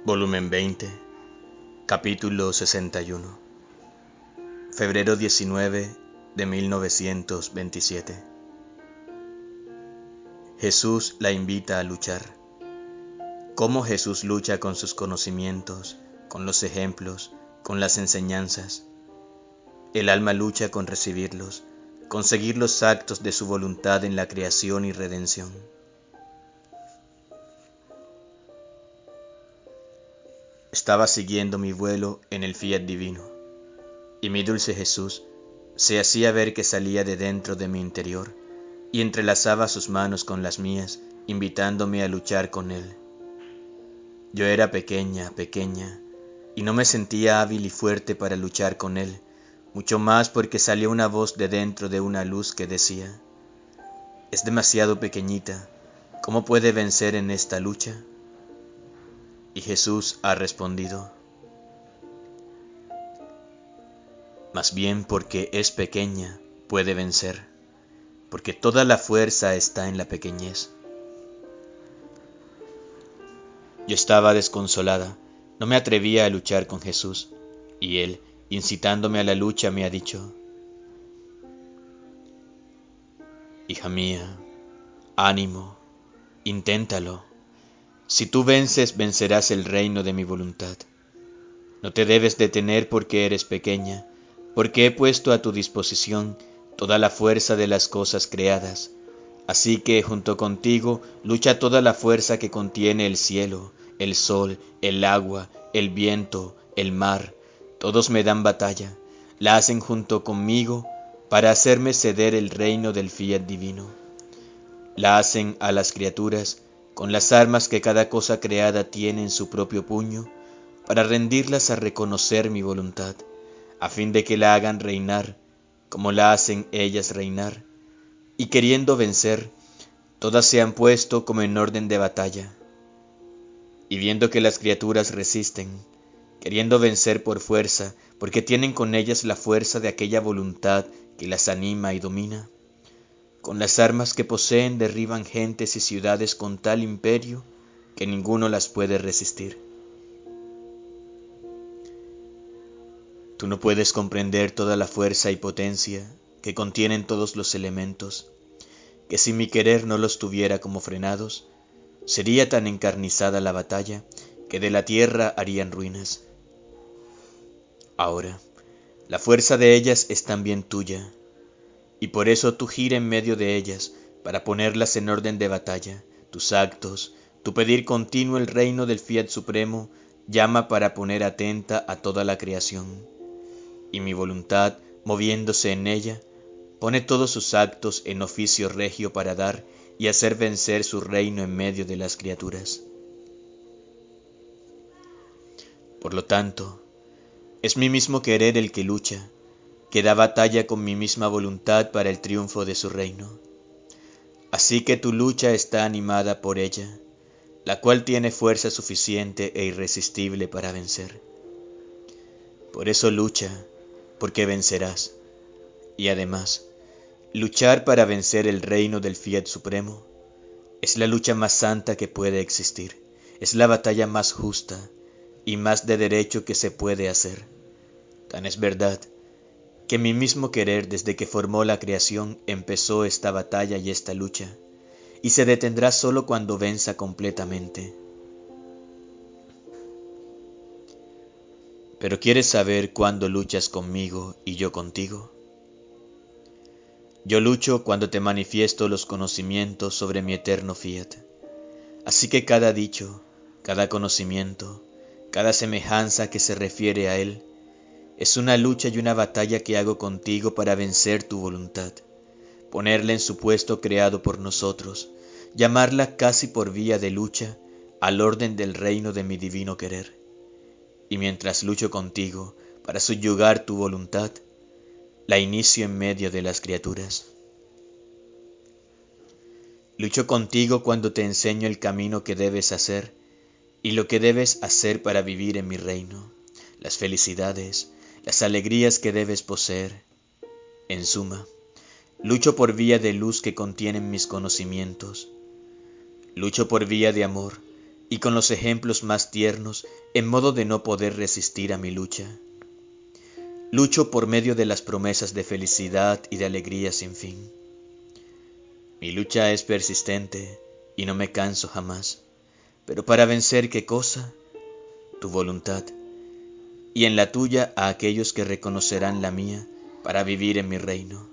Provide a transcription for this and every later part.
Volumen 20, capítulo 61, febrero 19 de 1927. Jesús la invita a luchar. ¿Cómo Jesús lucha con sus conocimientos, con los ejemplos, con las enseñanzas? El alma lucha con recibirlos, con seguir los actos de su voluntad en la creación y redención. Estaba siguiendo mi vuelo en el fiat divino, y mi dulce Jesús se hacía ver que salía de dentro de mi interior y entrelazaba sus manos con las mías, invitándome a luchar con él. Yo era pequeña, y no me sentía hábil y fuerte para luchar con él, mucho más porque salió una voz de dentro de una luz que decía: «Es demasiado pequeñita, ¿cómo puede vencer en esta lucha?». Y Jesús ha respondido: «Más bien porque es pequeña, puede vencer, porque toda la fuerza está en la pequeñez». Yo estaba desconsolada, no me atrevía a luchar con Jesús, y Él, incitándome a la lucha, me ha dicho: «Hija mía, ánimo, inténtalo. Si tú vences, vencerás el reino de mi voluntad. No te debes detener porque eres pequeña, porque he puesto a tu disposición toda la fuerza de las cosas creadas. Así que junto contigo lucha toda la fuerza que contiene el cielo, el sol, el agua, el viento, el mar. Todos me dan batalla, la hacen junto conmigo para hacerme ceder el reino del fiat divino. La hacen a las criaturas con las armas que cada cosa creada tiene en su propio puño, para rendirlas a reconocer mi voluntad, a fin de que la hagan reinar como la hacen ellas reinar, y queriendo vencer, todas se han puesto como en orden de batalla. Y viendo que las criaturas resisten, queriendo vencer por fuerza, porque tienen con ellas la fuerza de aquella voluntad que las anima y domina, con las armas que poseen derriban gentes y ciudades con tal imperio que ninguno las puede resistir. Tú no puedes comprender toda la fuerza y potencia que contienen todos los elementos, que si mi querer no los tuviera como frenados, sería tan encarnizada la batalla que de la tierra harían ruinas. Ahora, la fuerza de ellas es también tuya, y por eso tú gira en medio de ellas para ponerlas en orden de batalla. Tus actos, tu pedir continuo el reino del fiat supremo, llama para poner atenta a toda la creación, y mi voluntad, moviéndose en ella, pone todos sus actos en oficio regio para dar y hacer vencer su reino en medio de las criaturas. Por lo tanto, es mi mismo querer el que lucha, que da batalla con mi misma voluntad para el triunfo de su reino. Así que tu lucha está animada por ella, la cual tiene fuerza suficiente e irresistible para vencer. Por eso lucha, porque vencerás. Y además, luchar para vencer el reino del fiat supremo es la lucha más santa que puede existir, es la batalla más justa y más de derecho que se puede hacer. Tan es verdad que mi mismo querer desde que formó la creación empezó esta batalla y esta lucha, y se detendrá solo cuando venza completamente. Pero ¿quieres saber cuándo luchas conmigo y yo contigo? Yo lucho cuando te manifiesto los conocimientos sobre mi eterno fiat. Así que cada dicho, cada conocimiento, cada semejanza que se refiere a él, es una lucha y una batalla que hago contigo para vencer tu voluntad, ponerla en su puesto creado por nosotros, llamarla casi por vía de lucha al orden del reino de mi divino querer. Y mientras lucho contigo para subyugar tu voluntad, la inicio en medio de las criaturas. Lucho contigo cuando te enseño el camino que debes hacer y lo que debes hacer para vivir en mi reino, las felicidades, las alegrías que debes poseer. En suma, lucho por vía de luz que contienen mis conocimientos. Lucho por vía de amor, y con los ejemplos más tiernos, en modo de no poder resistir a mi lucha. Lucho por medio de las promesas de felicidad y de alegría sin fin. Mi lucha es persistente y no me canso jamás, pero para vencer, ¿qué cosa? Tu voluntad, y en la tuya a aquellos que reconocerán la mía para vivir en mi reino.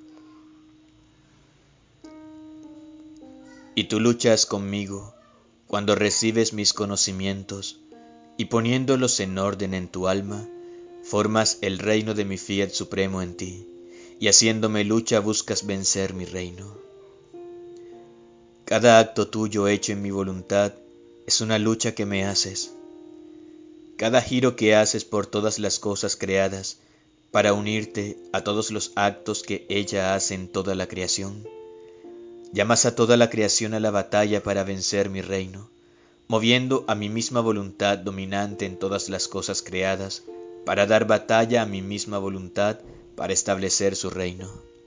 Y tú luchas conmigo cuando recibes mis conocimientos y poniéndolos en orden en tu alma, formas el reino de mi fiat supremo en ti, y haciéndome lucha buscas vencer mi reino. Cada acto tuyo hecho en mi voluntad es una lucha que me haces. Cada giro que haces por todas las cosas creadas para unirte a todos los actos que ella hace en toda la creación. Llamas a toda la creación a la batalla para vencer mi reino, moviendo a mi misma voluntad dominante en todas las cosas creadas, para dar batalla a mi misma voluntad para establecer su reino.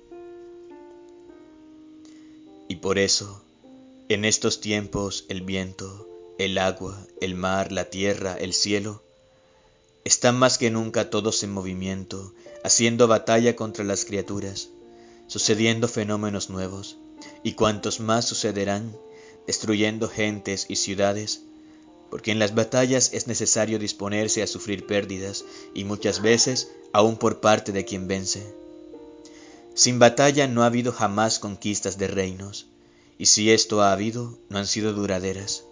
Y por eso, en estos tiempos, el viento, el agua, el mar, la tierra, el cielo, están más que nunca todos en movimiento, haciendo batalla contra las criaturas, sucediendo fenómenos nuevos, y cuantos más sucederán, destruyendo gentes y ciudades, porque en las batallas es necesario disponerse a sufrir pérdidas, y muchas veces aún por parte de quien vence. Sin batalla no ha habido jamás conquistas de reinos, y si esto ha habido, no han sido duraderas.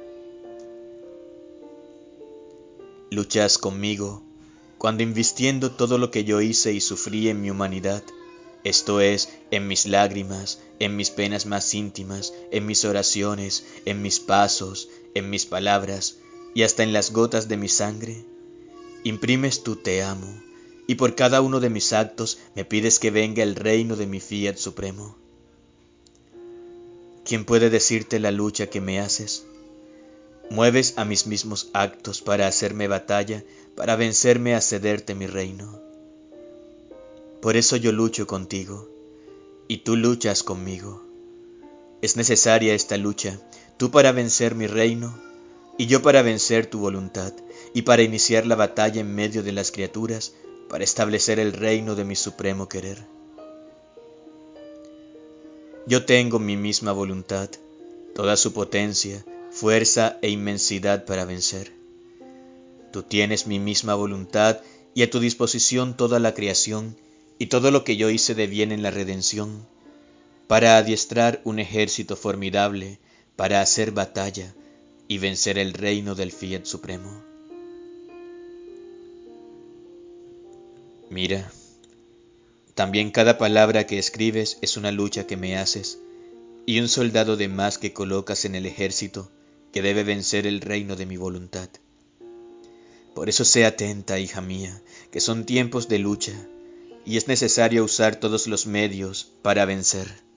Luchas conmigo, cuando invistiendo todo lo que yo hice y sufrí en mi humanidad, esto es, en mis lágrimas, en mis penas más íntimas, en mis oraciones, en mis pasos, en mis palabras, y hasta en las gotas de mi sangre, imprimes tu te amo, y por cada uno de mis actos me pides que venga el reino de mi fiat supremo. ¿Quién puede decirte la lucha que me haces? Mueves a mis mismos actos para hacerme batalla, para vencerme a cederte mi reino. Por eso yo lucho contigo, y tú luchas conmigo. Es necesaria esta lucha, tú para vencer mi reino, y yo para vencer tu voluntad, y para iniciar la batalla en medio de las criaturas, para establecer el reino de mi supremo querer. Yo tengo mi misma voluntad, toda su potencia, fuerza e inmensidad para vencer. Tú tienes mi misma voluntad y a tu disposición toda la creación y todo lo que yo hice de bien en la redención, para adiestrar un ejército formidable, para hacer batalla y vencer el reino del fiat supremo. Mira, también cada palabra que escribes es una lucha que me haces, y un soldado de más que colocas en el ejército que debe vencer el reino de mi voluntad. Por eso sé atenta, hija mía, que son tiempos de lucha, y es necesario usar todos los medios para vencer.